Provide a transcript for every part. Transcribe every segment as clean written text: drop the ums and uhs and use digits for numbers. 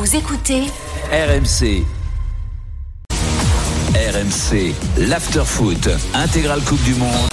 Vous écoutez RMC. RMC, l'after-foot, intégrale Coupe du Monde.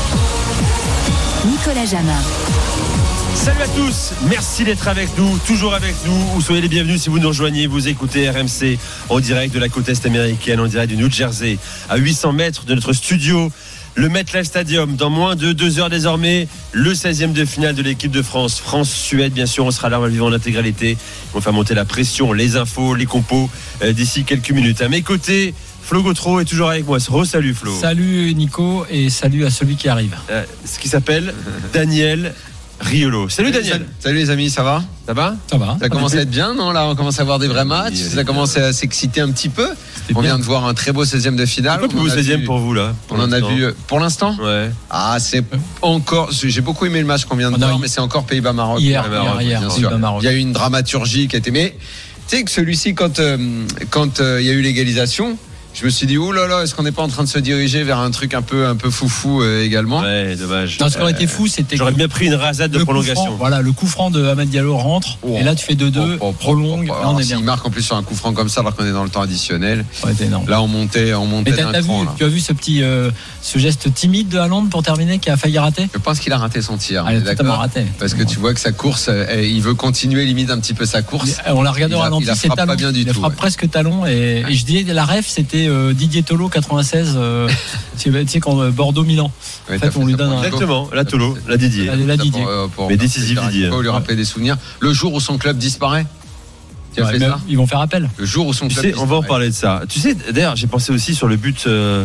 Nicolas Jamin. Salut à tous, merci d'être avec nous, toujours avec nous, ou soyez les bienvenus si vous nous rejoignez, vous écoutez RMC en direct de la côte est américaine, en direct du New Jersey, à 800 mètres de notre studio, le MetLife Stadium. Dans moins de 2 heures désormais, le 16e de finale de l'équipe de France, France-Suède, bien sûr, on sera là, on va vivre en intégralité, on va faire monter la pression, les infos, les compos d'ici quelques minutes. À mes côtés, Flo Gautreau est toujours avec moi. Salut Flo. Salut Nico et salut à celui qui arrive. Ce qui s'appelle Daniel Riolo. Salut Daniel. Salut les amis, ça va ? Ça va ? Ça va. Ça commence à être bien, non ? Là, on commence à voir des vrais matchs. Ça commence à s'exciter un petit peu. On vient de voir un très beau 16e de finale. C'est quoi le plus beau 16e pour vous là ? On en a vu pour l'instant ? Ouais. Ah, c'est encore. J'ai beaucoup aimé le match qu'on vient de voir, mais c'est encore Pays-Bas-Maroc. Hier, bien sûr. Pays-Bas-Maroc. Il y a eu une dramaturgie qui a été. Mais tu sais que celui-ci, quand il y a eu l'égalisation, je me suis dit, oh là là, est-ce qu'on n'est pas en train de se diriger vers un truc un peu foufou également ? Ouais, dommage. Non, ce qui aurait été fou, c'était. J'aurais bien pris une rasade de prolongation. Le coup franc de Amad Diallo rentre. Et là, tu fais 2-2, prolongue. Là, on est bien. S'il marque en plus sur un coup franc comme ça, alors qu'on est dans le temps additionnel. Ouais, c'est énorme. Là, on montait Mais d'un cran. tu as vu ce petit ce geste timide de Haaland pour terminer qui a failli rater ? Je pense qu'il a raté son tir. Il a totalement raté. Parce que tu vois que sa course, il veut continuer limite un petit peu sa course. On l'a regardé au ralenti, c'est talon. Il frappe presque talon. Et je disais, la ref, c'était Didier Tolo 96, tu sais, quand Bordeaux-Milan. Ouais, en fait, on lui donne un. Exactement, la Tolo, la Didier. La Didier. Mais décisif Didier. Il faut lui rappeler des souvenirs. Le jour où son club disparaît. Tu as fait ça ? Ils vont faire appel. Le jour où son club disparaît. On va en parler de ça. Tu sais, d'ailleurs, j'ai pensé aussi sur le but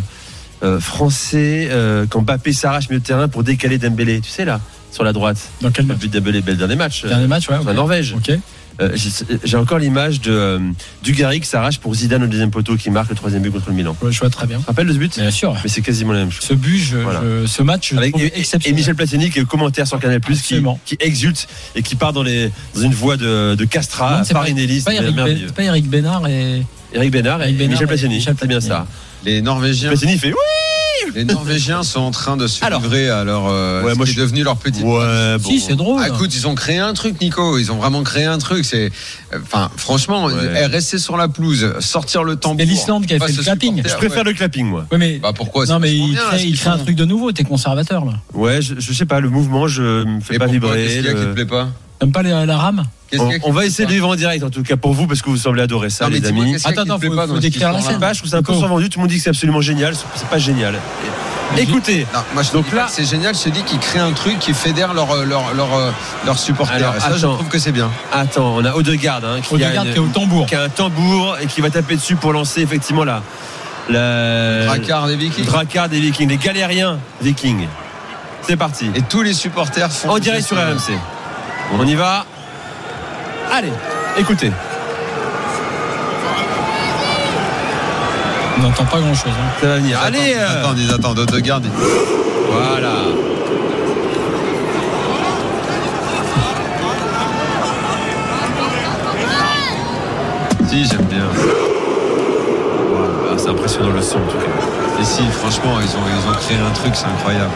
français quand Mbappé s'arrache milieu de terrain pour décaler Dembélé. Tu sais là, sur la droite. Dans quel match ? Le but de Dembélé, le dernier match. Dernier match, ouais. La Norvège. Ok. J'ai encore l'image de Dugarry qui s'arrache pour Zidane au deuxième poteau qui marque le 3e but contre le Milan. Ouais, je vois très bien. Tu te rappelles de ce but ? Bien sûr. Mais c'est quasiment la même chose. Ce but, ce match, et Michel Platini qui est au commentaire sur Canal+ qui exulte et qui part dans une voie de Castra, Farinelli. C'est pas Eric Bénard et Michel Platini. C'est bien ça. Les Norvégiens. Platini fait oui. Les Norvégiens sont en train de se livrer à leur. moi, je suis devenu leur petit. Ouais, bon. Si, c'est drôle. Ah, écoute, ils ont créé un truc, Nico. Ils ont vraiment créé un truc. Franchement, rester sur la pelouse, sortir le tambour. C'est l'Islande qui a fait le clapping. Je préfère le clapping, moi. Ouais, mais pourquoi ? Non, mais il crée un truc de nouveau. T'es conservateur là. Ouais, je sais pas. Le mouvement, je me fais pas vibrer. Qu'est-ce qu'il y a qui te plaît pas ? T'aimes pas la rame ? On va essayer de vivre en direct en tout cas pour vous parce que vous semblez adorer ça, les amis. Attends, faut décrire la scène. Je trouve ça un peu survendu. Tout le monde dit que c'est absolument génial. C'est pas génial. Écoutez, moi je donc là c'est génial. Je te dis qu'ils créent un truc qui fédère leurs supporters. Alors, ça, je trouve que c'est bien. Attends, on a Odegaard qui est au tambour, qui a un tambour et qui va taper dessus pour lancer effectivement la Drakkar des Vikings, les galériens Vikings. C'est parti. Et tous les supporters font en direct sur RMC. On y va. Allez, écoutez. On n'entend pas grand chose. Ça va venir. Allez. Attends, Odegaard. Voilà. Si, j'aime bien. Voilà, c'est impressionnant le son en tout cas. Et si, franchement, ils ont créé un truc, c'est incroyable.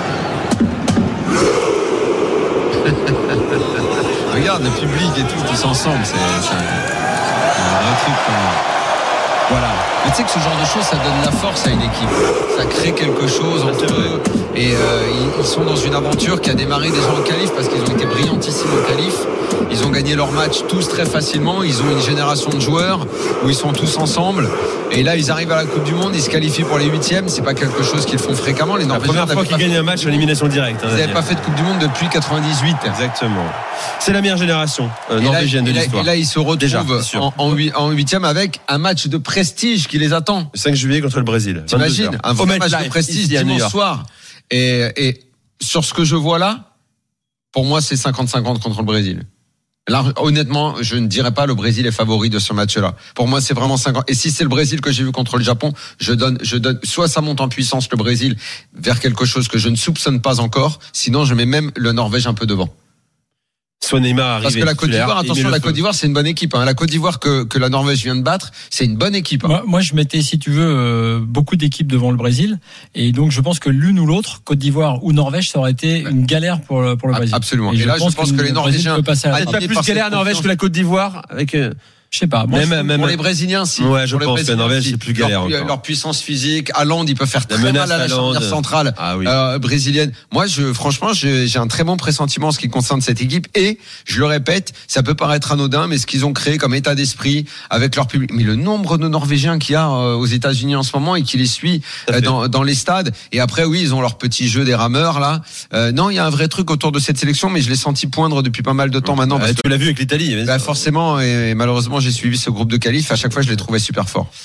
Regarde le public et tout, tous ensemble, c'est un vrai truc quand même. Voilà. Mais tu sais que ce genre de choses, ça donne la force à une équipe. Ça crée quelque chose entre eux. Et ils sont dans une aventure qui a démarré déjà en qualif parce qu'ils ont été brillantissimes en qualif. Ils ont gagné leur match tous très facilement. Ils ont une génération de joueurs où ils sont tous ensemble. Et là, ils arrivent à la Coupe du Monde. Ils se qualifient pour les 8e. C'est pas quelque chose qu'ils font fréquemment. Les Norvégiens, la première fois qu'ils gagnent un match en élimination directe. Ils n'avaient pas fait de Coupe du Monde depuis 98. Exactement. C'est la meilleure génération norvégienne de l'histoire. Et là, ils se retrouvent en 8e avec un match de prestige qui les attend. Le 5 juillet contre le Brésil. T'imagines un vrai match de prestige dimanche soir. Et sur ce que je vois là, pour moi, c'est 50-50 contre le Brésil. Là, honnêtement, je ne dirais pas le Brésil est favori de ce match-là. Pour moi, c'est vraiment 50. Et si c'est le Brésil que j'ai vu contre le Japon, je donne, soit ça monte en puissance le Brésil vers quelque chose que je ne soupçonne pas encore. Sinon, je mets même le Norvège un peu devant. Soit Neymar arrive. Parce que la Côte d'Ivoire, attention, la Côte d'Ivoire, c'est une bonne équipe. La Côte d'Ivoire que la Norvège vient de battre, c'est une bonne équipe. Moi, je mettais, si tu veux, beaucoup d'équipes devant le Brésil. Et donc, je pense que l'une ou l'autre, Côte d'Ivoire ou Norvège, ça aurait été une galère pour le Brésil. Absolument. Et là, je pense que les Norvégiens peut-être pas plus galère à Norvège que la Côte d'Ivoire avec. Je sais pas. Même pour les Brésiliens, si. Ouais, je pense que la Norvège, c'est plus galère encore. Leur puissance physique, Haaland, il peut faire très mal à la charnière centrale brésilienne. Moi, franchement, j'ai un très bon pressentiment en ce qui concerne cette équipe. Et, je le répète, ça peut paraître anodin, mais ce qu'ils ont créé comme état d'esprit avec leur public. Mais le nombre de Norvégiens qu'il y a aux États-Unis en ce moment et qui les suit dans les stades. Et après, oui, ils ont leur petit jeu des rameurs, là. Non, il y a un vrai truc autour de cette sélection, mais je l'ai senti poindre depuis pas mal de temps maintenant. Tu l'as vu avec l'Italie. Forcément, et malheureusement, j'ai suivi ce groupe de qualifs. À chaque fois, je les trouvais super forts.